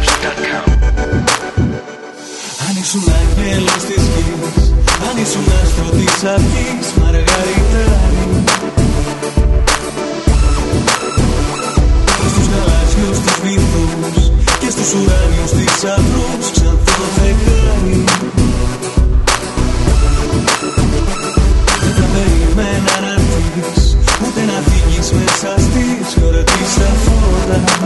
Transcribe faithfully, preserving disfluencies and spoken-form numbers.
Αν ήσουν άγγελος της γης, αν ήσουν άστρο της αυγής, Μαργαριτάρι, στους γαλάζιους τους βυθούς και στους ουράνιους θησαυρούς, ξανθό φεγγάρι. Δεν θα περίμενα να έρθεις, ούτε να φύγεις μέσα στις γιορτής τα φώτα.